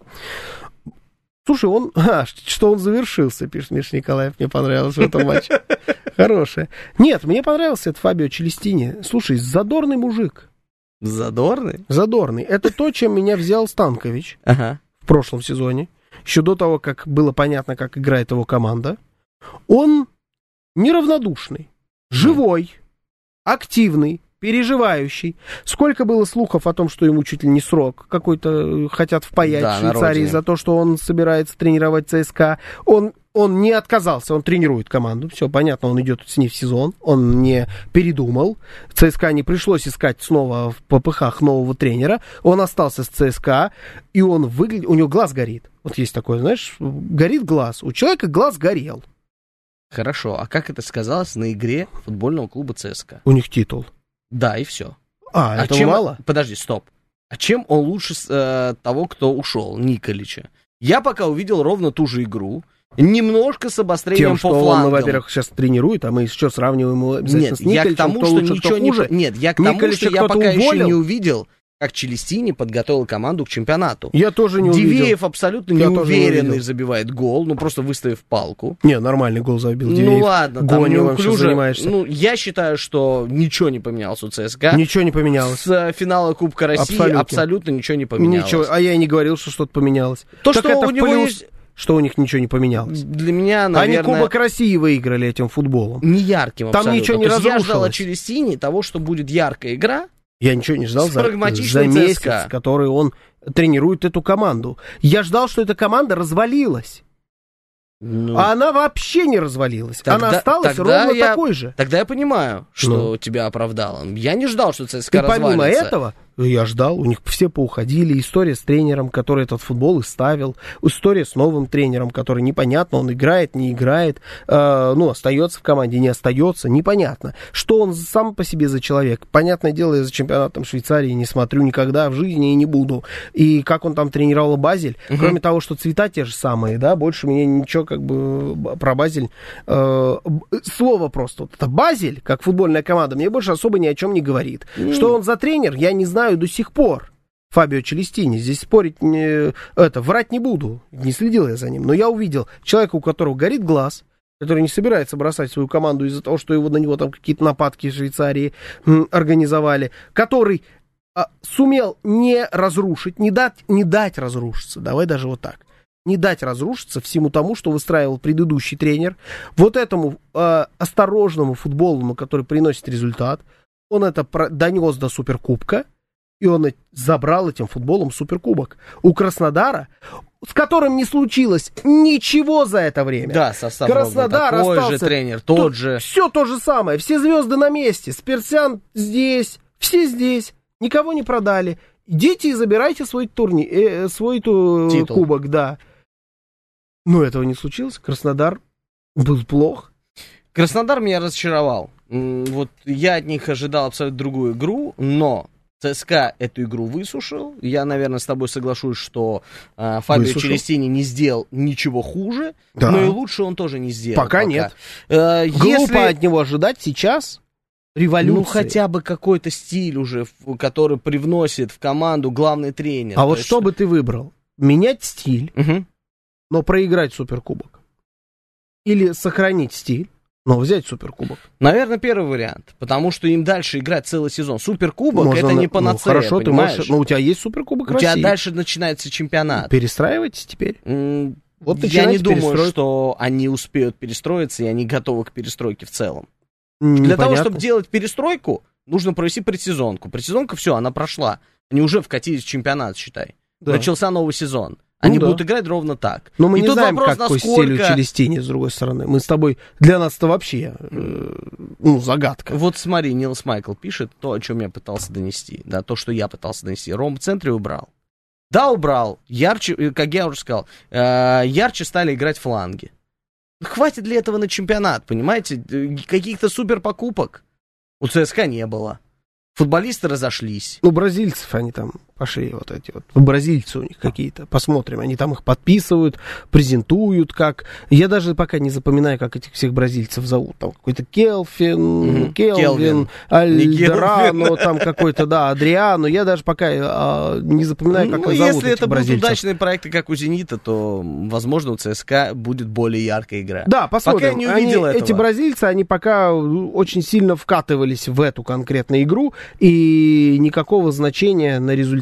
Слушай, он... А, что он завершился, пишет Миша Николаев, мне понравилось в этом матче. Хорошее. Нет, мне понравился этот Фабио Челестини. Слушай, задорный мужик. Задорный? Задорный. Это то, чем меня взял Станкович ага. в прошлом сезоне. Еще до того, как было понятно, как играет его команда. Он... неравнодушный. живой, активный, переживающий. Сколько было слухов о том, что ему чуть ли не срок какой-то хотят впаять да, в Швейцарии за то, что он собирается тренировать ЦСКА. Он, он не отказался, он тренирует команду. Все понятно, он идет с ней в сезон, он не передумал. ЦСКА не пришлось искать снова в попыхах нового тренера. Он остался с ЦСКА, и он выглядит, у него глаз горит. Вот есть такое, знаешь, горит глаз. У человека глаз горел. Хорошо, а как это сказалось на игре футбольного клуба ЦСКА? У них титул. Да, и все. А, а этого чем... мало? Подожди, стоп. А чем он лучше э, того, кто ушел, Николича? Я пока увидел ровно ту же игру, немножко с обострением Тем, по что флангам. Он, во-первых, сейчас тренирует, а мы еще сравниваем его Нет, с Николичем, я к тому, кто что лучше, ничего кто хуже. Не... Нет, я к тому, Николича что я пока уволил? еще не увидел, как Челестини подготовил команду к чемпионату. Я тоже не увидел. Дивеев абсолютно я неуверенный забивает гол, ну просто выставив палку. Не, нормальный гол забил Дивеев. Ну ладно, там неуклюже. Занимаешься. Ну, я считаю, что ничего не поменялось у ЦСКА. Ничего не поменялось. С финала Кубка России абсолютно, абсолютно ничего не поменялось. Ничего, а я и не говорил, что что-то поменялось. То, так что это у него плюс, есть... что у них ничего не поменялось. Для меня, наверное... Они Кубок России выиграли этим футболом. Не ярким Там абсолютно. ничего не То есть разрушилось. Я ждал от Челестини того, что будет яркая игра. Я ничего не ждал за, за месяц, ЦСКА. который он тренирует эту команду. Я ждал, что эта команда развалилась. Ну, а она вообще не развалилась. Тогда, она осталась ровно я, такой же. Тогда я понимаю, что ну. тебя оправдало. Я не ждал, что ЦСКА И развалится. помимо этого, я ждал, у них все поуходили. История с тренером, который этот футбол и ставил. История с новым тренером, который непонятно, он играет, не играет. Э, ну, остается в команде, не остается, непонятно. Что он сам по себе за человек? Понятное дело, я за чемпионатом Швейцарии не смотрю никогда в жизни и не буду. И как он там тренировал Базель, угу. кроме того, что цвета те же самые, да, больше мне ничего как бы про Базель. Э, слово просто. Вот это Базель, как футбольная команда, мне больше особо ни о чем не говорит. Mm. Что он за тренер, я не знаю до сих пор. Фабио Челестини. Здесь спорить, не, это, врать не буду. Не следил я за ним. Но я увидел человека, у которого горит глаз, который не собирается бросать свою команду из-за того, что его на него там какие-то нападки в Швейцарии м, организовали, который а, сумел не разрушить, не дать, не дать разрушиться. Давай даже вот так. Не дать разрушиться всему тому, что выстраивал предыдущий тренер. Вот этому э, осторожному футболу, который приносит результат. Он это про- донес до Суперкубка. И он забрал этим футболом Суперкубок. У Краснодара, с которым не случилось ничего за это время. Да, состав Краснодар такой остался, же тренер, тот то, же. Все то же самое. Все звезды на месте. Спирсян здесь, все здесь. Никого не продали. Идите и забирайте свой турни, э, свой ту, кубок, да. Но этого не случилось. Краснодар был плох. Краснодар меня разочаровал. Вот я от них ожидал абсолютно другую игру, но ЦСКА эту игру высушил. Я, наверное, с тобой соглашусь, что э, Фабио высушил. Челестини не сделал ничего хуже, да. но и лучше он тоже не сделал. Пока, пока. нет. Э, Глупо если... от него ожидать сейчас революции. Ну, хотя бы какой-то стиль уже, который привносит в команду главный тренер. А вот есть... что бы ты выбрал? Менять стиль, угу. но проиграть Суперкубок? Или сохранить стиль? Но взять Суперкубок. Наверное, первый вариант. Потому что им дальше играть целый сезон. Суперкубок можно, это не панацея, ну, хорошо, понимаешь? Ты можешь, но у тебя есть Суперкубок у России. У тебя дальше начинается чемпионат. Перестраивайтесь теперь. Mm, вот я не думаю, перестроить. что они успеют перестроиться, и они готовы к перестройке в целом. Непонятно. Для того, чтобы делать перестройку, нужно провести предсезонку. Предсезонка, все, она прошла. Они уже вкатились в чемпионат, считай. Да. Начался новый сезон. Они ну, будут да. играть ровно так. Но мы и не знаем, вопрос, какой насколько... стиль у Челестини, с другой стороны. Мы с тобой... Для нас это вообще, э, ну, загадка. Вот смотри, Нилс Майкл пишет то, о чем я пытался донести. Да, то, что я пытался донести. Ром в центре убрал. Да, убрал. Ярче, как я уже сказал, э, ярче стали играть фланги. Хватит ли этого на чемпионат, понимаете? Каких-то супер покупок у ЦСКА не было. Футболисты разошлись. Ну, бразильцев они там пошли, вот эти вот. Бразильцы у них какие-то. Посмотрим. Они там их подписывают, презентуют как. Я даже пока не запоминаю, как этих всех бразильцев зовут. Там какой-то Келфин, mm-hmm. Келвин, Альдерано, там какой-то, да, Адриано. Я даже пока а, не запоминаю, как ну, их зовут. Если это бразильцев. будут удачные проекты, как у «Зенита», то, возможно, у ЦСКА будет более яркая игра. Да, посмотрим. Пока я не увидел они, этого. Эти бразильцы, они пока очень сильно вкатывались в эту конкретную игру, и никакого значения на результат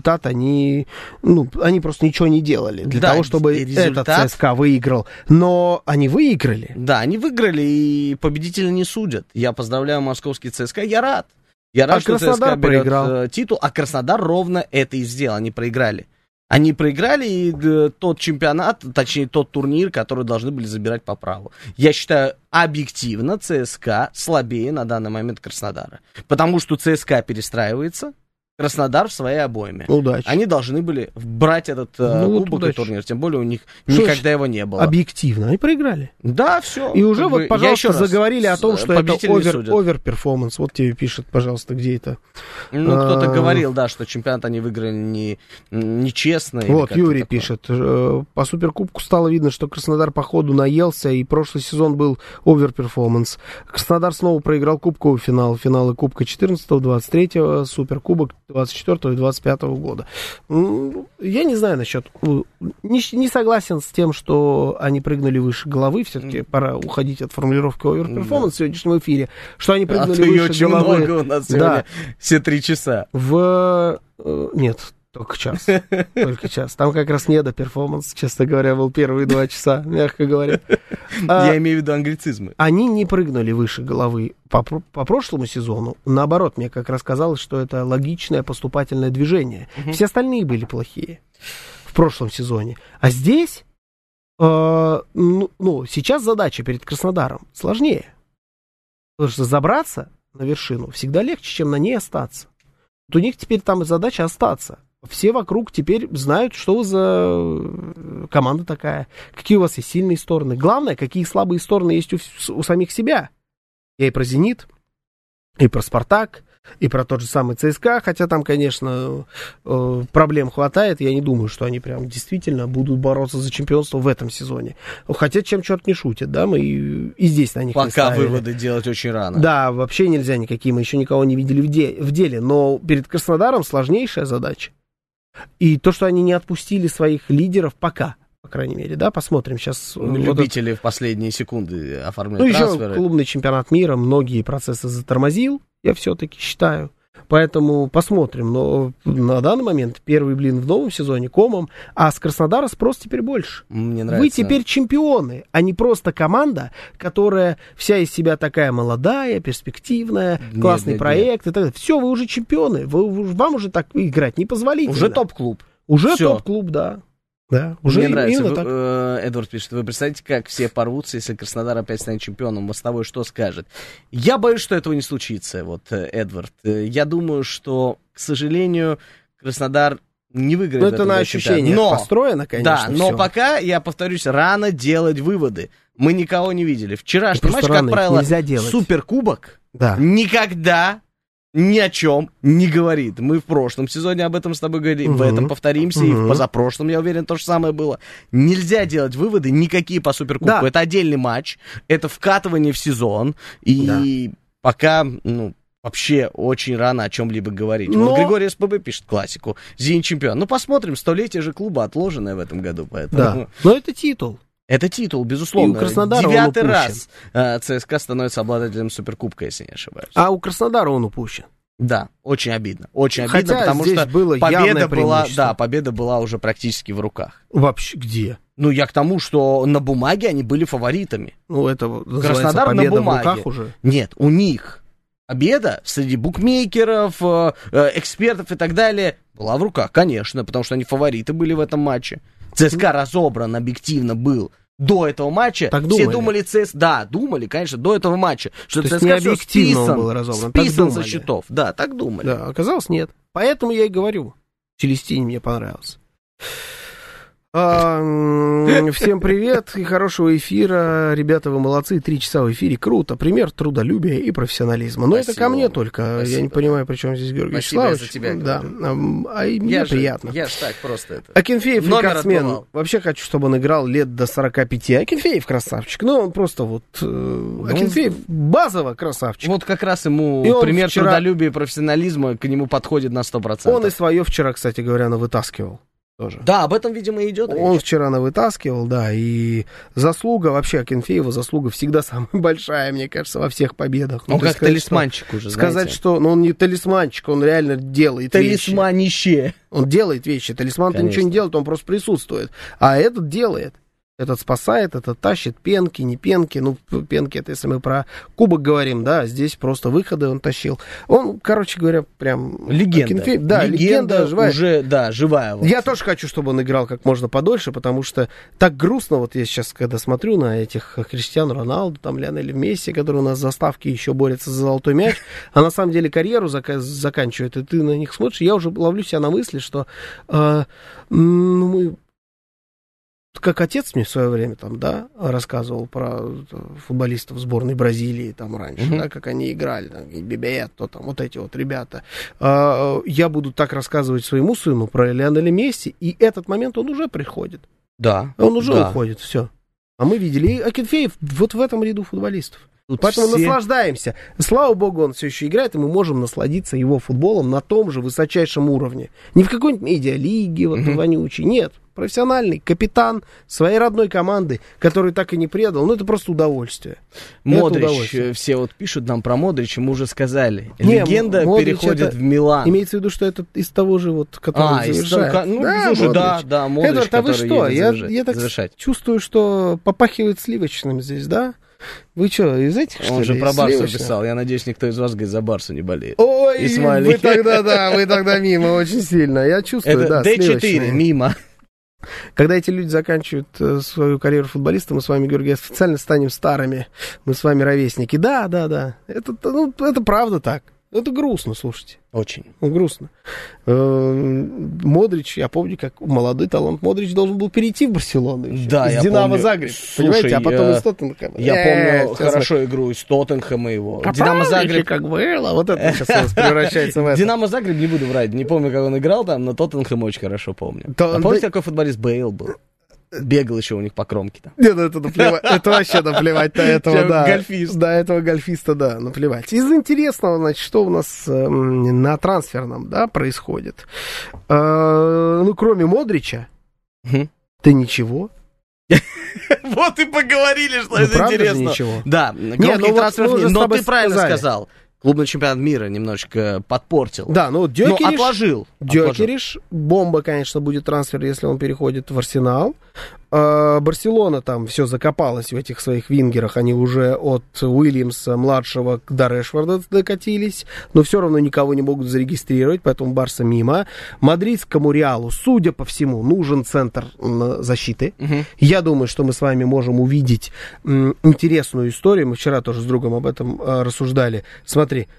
результат они, ну, они просто ничего не делали для да, того, чтобы результат... этот ЦСКА выиграл. Но они выиграли. Да, они выиграли, и победителя не судят. Я поздравляю московский ЦСКА, я рад. Я рад, а что Краснодар ЦСКА берет проиграл. Титул, а Краснодар ровно это и сделал, они проиграли. Они проиграли и э, тот чемпионат, точнее тот турнир, который должны были забирать по праву. Я считаю, объективно ЦСКА слабее на данный момент Краснодара. Потому что ЦСКА перестраивается, Краснодар в своей обойме. Удачи. Они должны были брать этот э, ну, кубок вот и турнир, тем более у них что никогда его не было. Объективно, они проиграли. Да, все. И уже вот, бы, пожалуйста, заговорили о том, что это овер, овер-перформанс. Вот тебе пишет, пожалуйста, где это. Ну, кто-то говорил, да, что чемпионат они выиграли не, нечестно. Вот, Юрий пишет. По Суперкубку стало видно, что Краснодар по ходу наелся, и прошлый сезон был овер-перформанс. Краснодар снова проиграл кубковый финал. Финалы Кубка четырнадцатого, двадцать третьего, Суперкубок двадцать четвёртого и двадцать пятого года. Я не знаю насчет... Не, не согласен с тем, что они прыгнули выше головы. Все-таки пора уходить от формулировки овер-перформанс да. в сегодняшнем эфире. Что они прыгнули а выше очень головы. Много у нас сегодня. Да. Все три часа. В... Нет, только час. Только час. Там как раз не до перформанс, честно говоря, был первые два часа, мягко говоря. Я а, имею в виду англицизмы. Они не прыгнули выше головы по, по прошлому сезону. Наоборот, мне как раз казалось, что это логичное поступательное движение. Угу. Все остальные были плохие в прошлом сезоне. А здесь, э, ну, ну, сейчас задача перед Краснодаром сложнее. Потому что забраться на вершину всегда легче, чем на ней остаться. Вот у них теперь там задача остаться. Все вокруг теперь знают, что вы за команда такая, какие у вас есть сильные стороны. Главное, какие слабые стороны есть у, у самих себя. Я и про «Зенит», и про «Спартак», и про тот же самый ЦСКА, хотя там, конечно, проблем хватает. Я не думаю, что они прям действительно будут бороться за чемпионство в этом сезоне. Хотя, чем черт не шутит, да, мы и, и здесь на них пока не ставили. Выводы делать очень рано. Да, вообще нельзя никакие, мы еще никого не видели в, де- в деле. Но перед Краснодаром сложнейшая задача. И то, что они не отпустили своих лидеров пока, по крайней мере, да, посмотрим сейчас. Любители вот это... в последние секунды оформляют ну, трансферы. Еще клубный чемпионат мира многие процессы затормозил, я все-таки считаю. Поэтому посмотрим. Но на данный момент первый блин в новом сезоне комом, а с Краснодара спрос теперь больше. Мне нравится. Вы теперь чемпионы, а не просто команда, которая вся из себя такая молодая, перспективная, нет, классный нет, проект нет. и так далее. Все, вы уже чемпионы. Вы, вам уже так играть непозволительно. Уже топ-клуб. Уже Все. топ-клуб, да. Да, уже мне нравится. Вы, так. э, Эдвард пишет, вы представляете, как все порвутся, если Краснодар опять станет чемпионом? Мостовой что скажет? Я боюсь, что этого не случится, вот, Эдвард. Я думаю, что, к сожалению, Краснодар не выиграет. Ну, это на ощущениях но, построено, конечно. Да, но всё. Пока, я повторюсь, рано делать выводы. Мы никого не видели. Вчерашний матч, как правило, суперкубок да. никогда... ни о чем не говорит. Мы в прошлом сезоне об этом с тобой говорили, угу. в этом повторимся, угу. и в позапрошлом, я уверен, то же самое было. Нельзя делать выводы никакие по Суперкубку. Да. Это отдельный матч, это вкатывание в сезон, и да. пока, ну, вообще очень рано о чем-либо говорить. Но... Вот Григорий СПБ пишет классику. «Зенит чемпион». Ну, посмотрим, столетие же клуба отложенное в этом году, поэтому... Да, но это титул. Это титул, безусловно. И у Краснодара Девятый он раз э, ЦСКА становится обладателем Суперкубка, если не ошибаюсь. А у Краснодара он упущен. Да, очень обидно. Очень Хотя обидно, потому здесь что было победа была, да, победа была уже практически в руках. Вообще где? Ну, я к тому, что на бумаге они были фаворитами. Ну, это Краснодар победа на бумаге. В руках уже. Нет, у них победа среди букмекеров, экспертов и так далее была в руках, конечно, потому что они фавориты были в этом матче. ЦСКА разобран объективно был до этого матча. Так все думали. думали ЦСКА, да, думали, конечно, до этого матча, что То ЦСКА все списан, был разобран. списан со счетов. Да, так думали. Да, оказалось, нет. Поэтому я и говорю, Челестини мне понравился. А, всем привет и хорошего эфира. Ребята, вы молодцы. Три часа в эфире. Круто. Пример трудолюбия и профессионализма. Но Спасибо. Это ко мне только. Спасибо. Я не понимаю, при чем здесь Георгий Вячеславович. За тебя да. А и мне я приятно. Же, я ж так просто это. Акинфеев рекордсмен. Вообще хочу, чтобы он играл лет до сорока пяти. Акинфеев красавчик. Ну, он просто вот... Ну, Акинфеев базово красавчик. Вот как раз ему и пример вчера... трудолюбия и профессионализма к нему подходит на сто процентов. Он и свое вчера, кстати говоря, навытаскивал. Тоже. Да, об этом, видимо, и идет. Он речь. Вчера навытаскивал, да, и заслуга, вообще, Акинфеева заслуга всегда самая большая, мне кажется, во всех победах. Он ну, как сказать, талисманчик уже, Сказать, знаете. что, ну, он не талисманчик, он реально делает Талисманище. вещи. Он делает вещи, талисман-то ничего не делает, он просто присутствует. А этот делает. Этот спасает, этот тащит, пенки, не пенки. Ну, пенки, это если мы про кубок говорим, да, здесь просто выходы он тащил. Он, короче говоря, прям... Легенда. Акинфеев, да, легенда, легенда живая. Уже, да, живая. Вот. Я тоже хочу, чтобы он играл как можно подольше, потому что так грустно, вот я сейчас, когда смотрю на этих Криштиану Роналду, там, Лионеля Месси, который у нас за ставки еще борется за золотой мяч, а на самом деле карьеру зак- заканчивает, и ты на них смотришь, я уже ловлю себя на мысли, что э, ну, мы... Как отец мне в свое время там, да, рассказывал про футболистов сборной Бразилии там раньше, mm-hmm. да, как они играли, там, Бебето, там, вот эти вот ребята. А, я буду так рассказывать своему сыну про Лионеля Месси, и этот момент, он уже приходит. Да. Он уже да. уходит, все. А мы видели, и Акинфеев вот в этом ряду футболистов. Тут Поэтому все... наслаждаемся. Слава богу, он все еще играет, и мы можем насладиться его футболом на том же высочайшем уровне. Не в какой-нибудь медиалиге, вот, mm-hmm. вонючий, нет. Профессиональный капитан своей родной команды, который так и не предал. Ну, это просто удовольствие. Модрич, удовольствие. Все вот пишут нам про Модрича, мы уже сказали. Не, Легенда Модрич переходит это, в Милан. Имеется в виду, что это из того же, вот, который а, завершает. Из, ну, да, слушай, да, да, Модрич, Эдвард, а вы что? Я, я так завершать. чувствую, что попахивает сливочным здесь, да? Вы что, из этих, что Он ли? же про Барсу сливочных? писал. Я надеюсь, никто из вас, говорит, за Барсу не болеет. Ой, вы тогда, да, вы тогда мимо очень сильно. Я чувствую, это да, дэ четыре, сливочные. мимо. Когда эти люди заканчивают э, свою карьеру футболиста, мы с вами, Георгий, официально станем старыми. Мы с вами ровесники. Да, да, да. Это, ну, это правда так. Это грустно, слушайте. Очень. Ну, грустно. Модрич, я помню, как молодой талант Модрич должен был перейти в Барселону. Еще. Да, из я Динамо помню. Загреб, Слушай, понимаете, а потом я... из Тоттенхэма. Я э, помню хорошо мы... игру из Тоттенхэма его. А Динамо Загреб. как было, вот это сейчас у нас превращается в это. Динамо Загреб, не буду врать, не помню, как он играл там, но Тоттенхэм очень хорошо помню. То... А помните, какой футболист Бейл был? Бегал еще у них по кромке там. Нет, ну это наплевать. Это вообще наплевать на этого, да. Гольфист. Да, этого гольфиста, да, наплевать. Из интересного, значит, что у нас э, на трансферном, да, происходит. Э, ну, кроме Модрича, да ничего. Вот и поговорили, что из интересного. Ничего. Да, громких трансферов нет, но ты правильно сказал. Клубный чемпионат мира немножечко подпортил. Да, ну Дёкериш, но отложил. Дёкериш, бомба, конечно, будет трансфер, если он переходит в Арсенал. А, Барселона там все закопалась в этих своих вингерах, они уже от Уильямса младшего до Решфорда докатились, но все равно никого не могут зарегистрировать, поэтому Барса мимо. Мадридскому Реалу, судя по всему, нужен центр защиты. Угу. Я думаю, что мы с вами можем увидеть м, интересную историю. Мы вчера тоже с другом об этом а, рассуждали. Смотри,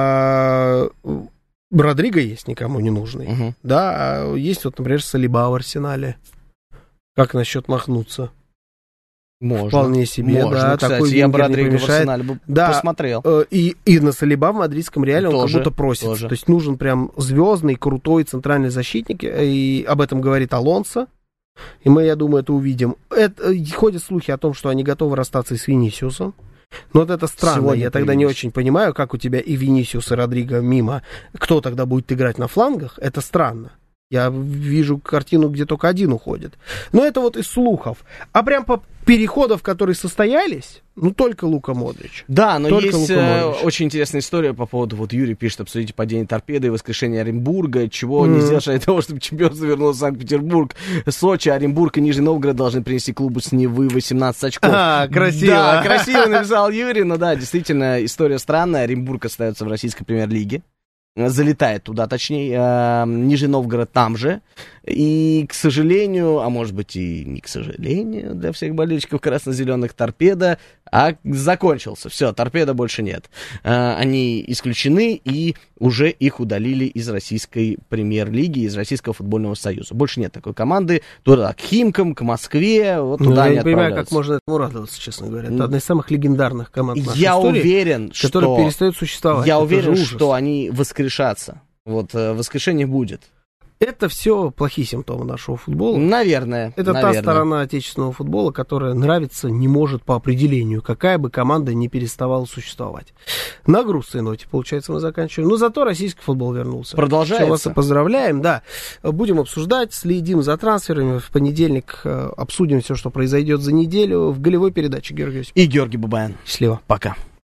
а, Родриго есть никому не нужный, угу. да, а есть вот, например, Салиба в Арсенале. Как насчет махнуться? Можно. Вполне себе, Можно, да. кстати, такой я бы Родриго в Арсенале бы да, посмотрел. И, и на Салиба в мадридском Реале он тоже, как будто просится. Тоже. То есть нужен прям звездный, крутой центральный защитник. И об этом говорит Алонсо. И мы, я думаю, это увидим. Это, ходят слухи о том, что они готовы расстаться и с Винисиусом. Но вот это странно. Сегодня я тогда не очень понимаю, как у тебя и Винисиус, и Родриго мимо. Кто тогда будет играть на флангах? Это странно. Я вижу картину, где только один уходит. Но это вот из слухов. А прям по переходов, которые состоялись, ну, только Лука Модрич. Да, но только есть э, очень интересная история по поводу, вот Юрий пишет, обсудите падение Торпеды и воскрешение Оренбурга, чего mm. не сделать для того, чтобы чемпионство вернулось в Санкт-Петербург, Сочи, Оренбург и Нижний Новгород должны принести клубу с Невы восемнадцать очков. А, красиво. Да, красиво написал Юрий, но да, действительно, история странная. Оренбург остается в российской премьер-лиге. Залетает туда, точнее, э, Нижний Новгород там же. И, к сожалению, а может быть и не к сожалению для всех болельщиков красно-зеленых, Торпеда а закончился. Все, Торпеда больше нет. Э, они исключены, и уже их удалили из российской премьер-лиги, из Российского футбольного союза. Больше нет такой команды. Туда, к Химкам, к Москве, вот туда ну, они я не понимаю, как отправляются. можно этому радоваться, честно говоря. Это одна из самых легендарных команд нашей я истории, уверен, которая что... перестает существовать. Я это уверен, что они воскрешатся. Вот, воскрешение будет. Это все плохие симптомы нашего футбола. Наверное. Это наверное. та сторона отечественного футбола, которая нравится не может по определению, какая бы команда ни переставала существовать. На грустной ноте, получается, мы заканчиваем. Но зато российский футбол вернулся. Продолжается. Чем вас и поздравляем, да. Будем обсуждать, следим за трансферами. В понедельник обсудим все, что произойдет за неделю в голевой передаче. Георгий Осипов и Георгий Бабаян. Счастливо. Пока.